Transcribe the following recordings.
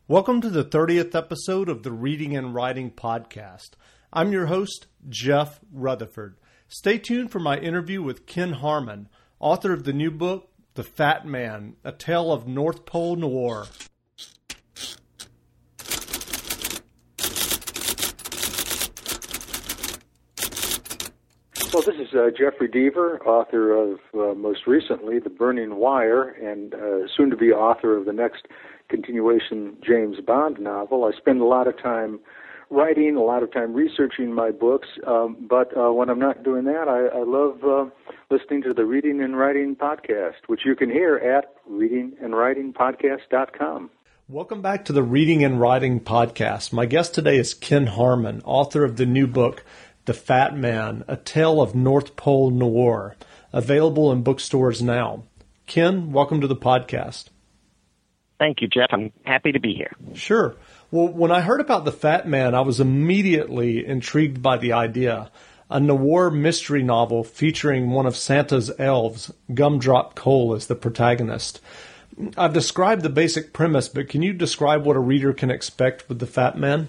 Welcome to the 30th episode of the Reading and Writing Podcast. I'm your host, Jeff Rutherford. Stay tuned for my interview with Ken Harmon, author of the new book, The Fat Man, A Tale of North Pole Noir. Well, this is Jeffrey Deaver, author of, most recently, The Burning Wire, and soon to be author of the next continuation James Bond novel. I spend a lot of time writing, a lot of time researching my books, but when I'm not doing that, I love listening to the Reading and Writing Podcast, which you can hear at readingandwritingpodcast.com. Welcome back to the Reading and Writing Podcast. My guest today is Ken Harmon, author of the new book, The Fat Man, A Tale of North Pole Noir, available in bookstores now. Ken, welcome to the podcast. Thank you, Jeff. I'm happy to be here. Sure. Well, when I heard about The Fat Man, I was immediately intrigued by the idea. A noir mystery novel featuring one of Santa's elves, Gumdrop Cole, as the protagonist. I've described the basic premise, but can you describe what a reader can expect with The Fat Man?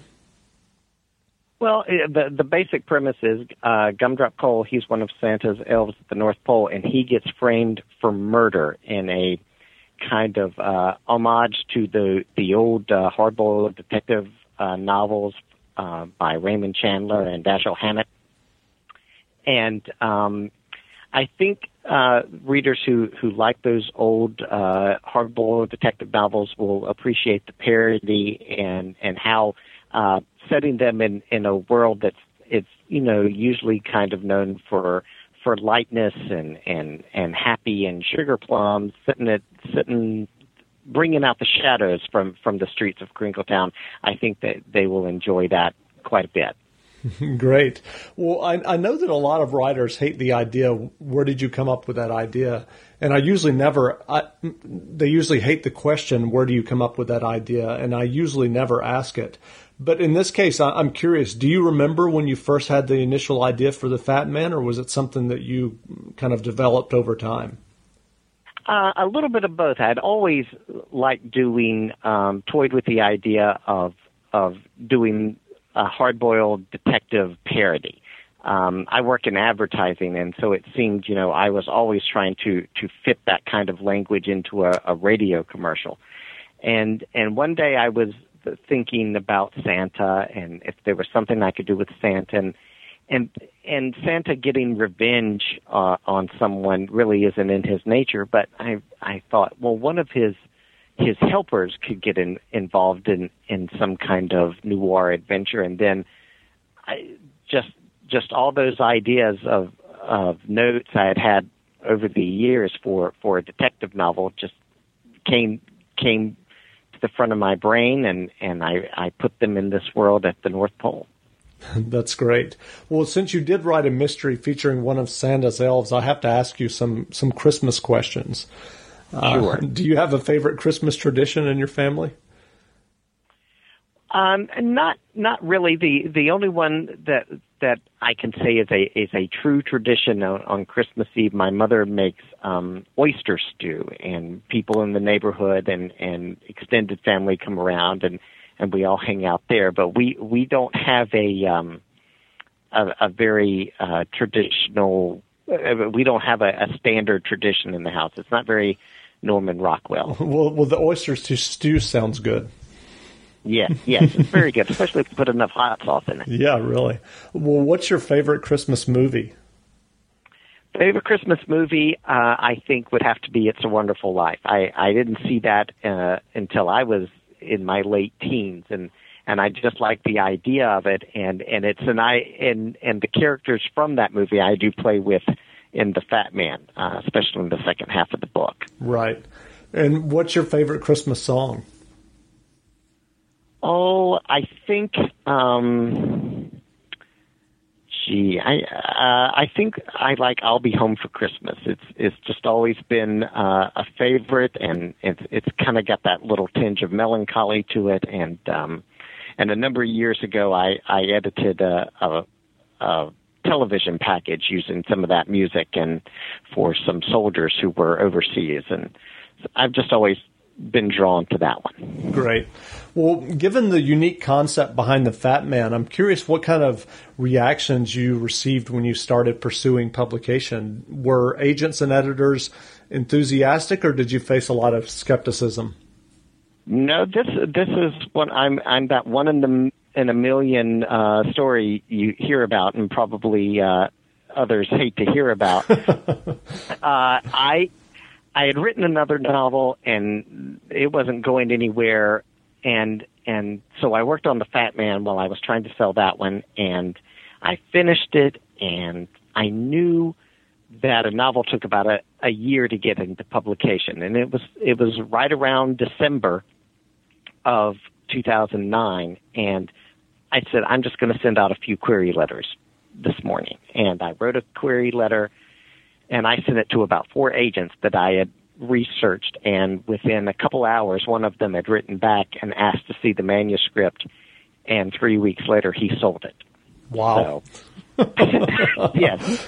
Well, the basic premise is Gumdrop Cole, he's one of Santa's elves at the North Pole, and he gets framed for murder in a kind of homage to the old hardboiled detective novels by Raymond Chandler and Dashiell Hammett. And I think readers who like those old hardboiled detective novels will appreciate the parody and how setting them in a world it's usually kind of known for lightness and happy and sugar plums, bringing out the shadows from the streets of Crinkletown. I think that they will enjoy that quite a bit. Great. Well, I know that a lot of writers hate the idea, where did you come up with that idea? And they usually hate the question, where do you come up with that idea? And I usually never ask it. But in this case, I'm curious, do you remember when you first had the initial idea for The Fat Man, or was it something that you kind of developed over time? A little bit of both. I'd always liked toyed with the idea of doing a hard-boiled detective parody. I work in advertising, and so it seemed, I was always trying to fit that kind of language into a radio commercial. And one day I was thinking about Santa and if there was something I could do with Santa, and Santa getting revenge on someone really isn't in his nature. But I thought, well, one of his helpers could get involved in some kind of noir adventure, and then just all those ideas of notes I had over the years for a detective novel just came to the front of my brain, and I put them in this world at the North Pole. That's great. Well, since you did write a mystery featuring one of Santa's elves, I have to ask you some Christmas questions. Sure. Do you have a favorite Christmas tradition in your family? Not really. The only one that I can say is a true tradition on Christmas Eve. My mother makes oyster stew, and people in the neighborhood and extended family come around, and we all hang out there. But we don't have a very traditional. We don't have a standard tradition in the house. It's not very Norman Rockwell. Well, the oyster stew sounds good. Yes, it's very good, especially if you put enough hot sauce in it. Yeah, really. Well, what's your favorite Christmas movie? Favorite Christmas movie, I think, would have to be It's a Wonderful Life. I didn't see that until I was in my late teens, and I just like the idea of it, and the characters from that movie I do play with in The Fat Man, especially in the second half of the book. Right. And what's your favorite Christmas song? Oh, I think, I think I like "I'll Be Home for Christmas." It's just always been a favorite, and it's kind of got that little tinge of melancholy to it. And a number of years ago, I edited a television package using some of that music and for some soldiers who were overseas, and I've just always been drawn to that one. Great. Well, given the unique concept behind the Fat Man, I'm curious what kind of reactions you received when you started pursuing publication. Were agents and editors enthusiastic, or did you face a lot of skepticism? No, this is what I'm that one in a million story you hear about, and probably others hate to hear about. I had written another novel, and it wasn't going anywhere, and so I worked on The Fat Man while I was trying to sell that one, and I finished it, and I knew that a novel took about a year to get into publication, and it was right around December of 2009, and I said, I'm just going to send out a few query letters this morning, and I wrote a query letter, and I sent it to about 4 agents that I had researched, and within a couple hours, one of them had written back and asked to see the manuscript, and 3 weeks later, he sold it. Wow. So, yes.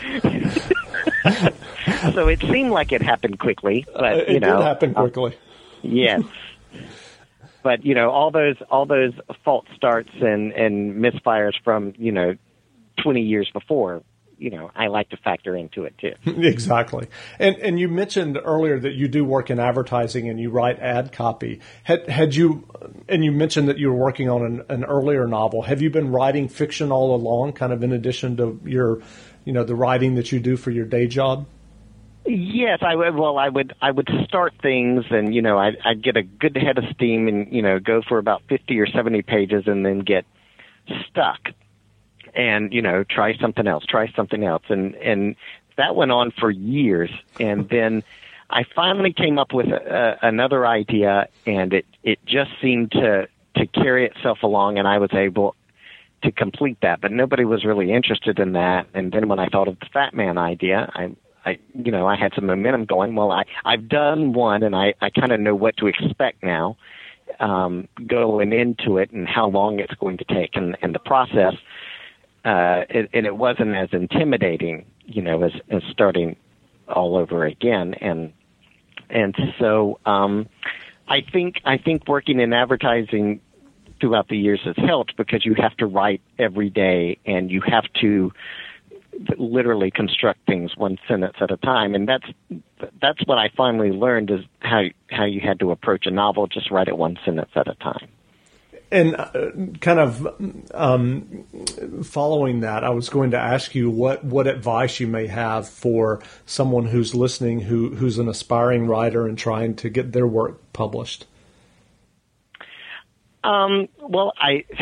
So it seemed like it happened quickly, but it did happen quickly. Yes. But all those false starts and misfires from 20 years before, I like to factor into it too. Exactly. And you mentioned earlier that you do work in advertising and you write ad copy. Had you, and you mentioned that you were working on an earlier novel. Have you been writing fiction all along, kind of in addition to your, the writing that you do for your day job? Yes, I would. Well, I would start things, and I'd get a good head of steam, and go for about 50 or 70 pages, and then get stuck, and try something else, and that went on for years, and then I finally came up with another idea, and it just seemed to carry itself along, and I was able to complete that, but nobody was really interested in that. And then when I thought of the Fat Man idea, I had some momentum going. Well, I've done one, and I kind of know what to expect now, going into it and how long it's going to take, and the process. And it wasn't as intimidating, as starting all over again. And so I think working in advertising throughout the years has helped, because you have to write every day, and you have to literally construct things one sentence at a time, and that's what I finally learned, is how you had to approach a novel. Just write it one sentence at a time. And kind of following that, I was going to ask you what advice you may have for someone who's listening, who's an aspiring writer and trying to get their work published. Well,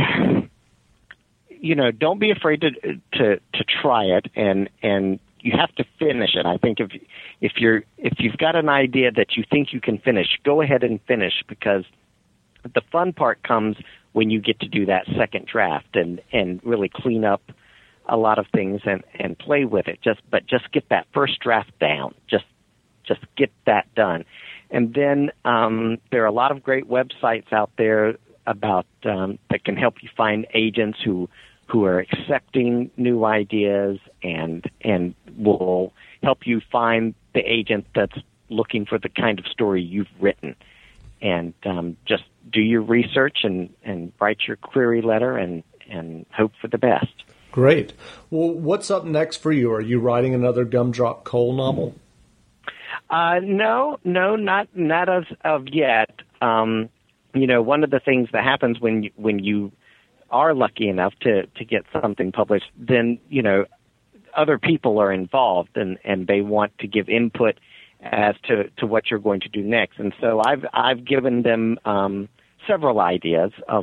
don't be afraid to try it, and you have to finish it. I think if you've got an idea that you think you can finish, go ahead and finish, because the fun part comes when you get to do that second draft and really clean up a lot of things and play with it. But just get that first draft down. Just get that done. And then there are a lot of great websites out there about that can help you find agents who are accepting new ideas and will help you find the agent that's looking for the kind of story you've written. And just do your research and write your query letter and hope for the best. Great. Well, what's up next for you? Are you writing another Gumdrop Coal novel? No, not as of yet. One of the things that happens when you are lucky enough to get something published, then other people are involved and they want to give input as to what you're going to do next. And so I've given them several ideas of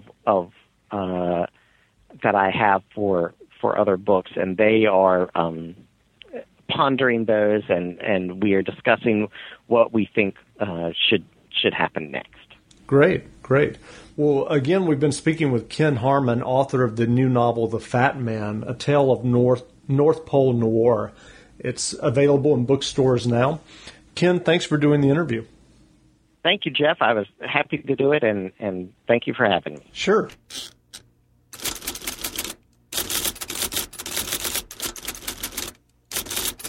that I have for other books, and they are pondering those, and we are discussing what we think should happen next. Great. Well, again, we've been speaking with Ken Harman, author of the new novel, The Fat Man, A Tale of North Pole Noir. It's available in bookstores now. Ken, thanks for doing the interview. Thank you, Jeff. I was happy to do it, and thank you for having me. Sure.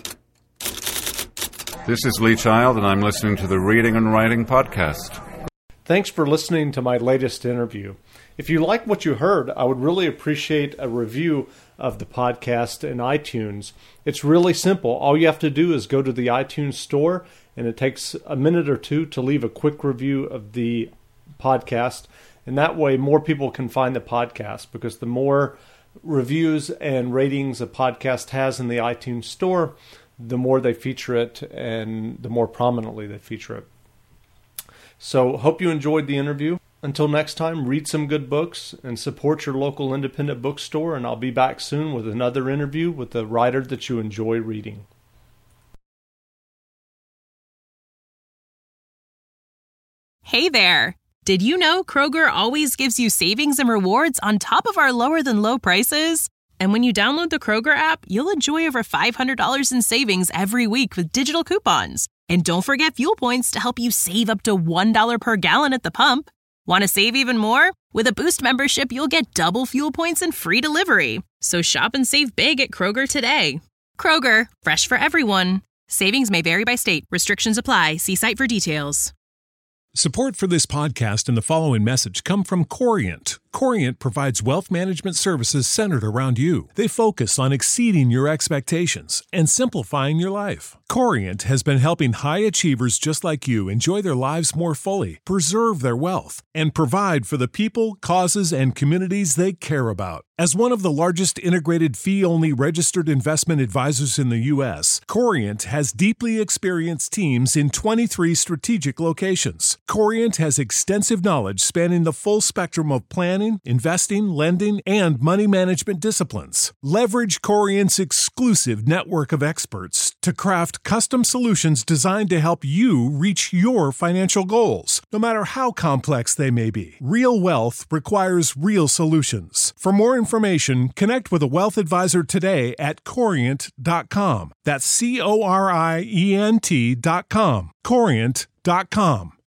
This is Lee Child, and I'm listening to the Reading and Writing Podcast. Thanks for listening to my latest interview. If you like what you heard, I would really appreciate a review of the podcast in iTunes. It's really simple. All you have to do is go to the iTunes store, and it takes a minute or two to leave a quick review of the podcast. And that way more people can find the podcast, because the more reviews and ratings a podcast has in the iTunes store, the more they feature it and the more prominently they feature it. So hope you enjoyed the interview. Until next time, read some good books and support your local independent bookstore, and I'll be back soon with another interview with a writer that you enjoy reading. Hey there! Did you know Kroger always gives you savings and rewards on top of our lower than low prices? And when you download the Kroger app, you'll enjoy over $500 in savings every week with digital coupons. And don't forget fuel points to help you save up to $1 per gallon at the pump. Want to save even more? With a Boost membership, you'll get double fuel points and free delivery. So shop and save big at Kroger today. Kroger, fresh for everyone. Savings may vary by state. Restrictions apply. See site for details. Support for this podcast and the following message come from Corient. Corient provides wealth management services centered around you. They focus on exceeding your expectations and simplifying your life. Corient has been helping high achievers just like you enjoy their lives more fully, preserve their wealth, and provide for the people, causes, and communities they care about. As one of the largest integrated fee-only registered investment advisors in the U.S., Corient has deeply experienced teams in 23 strategic locations. Corient has extensive knowledge spanning the full spectrum of planning, investing, lending, and money management disciplines. Leverage Corient's exclusive network of experts to craft custom solutions designed to help you reach your financial goals, no matter how complex they may be. Real wealth requires real solutions. For more information, connect with a wealth advisor today at Corient.com. That's Corient.com. Corient.com.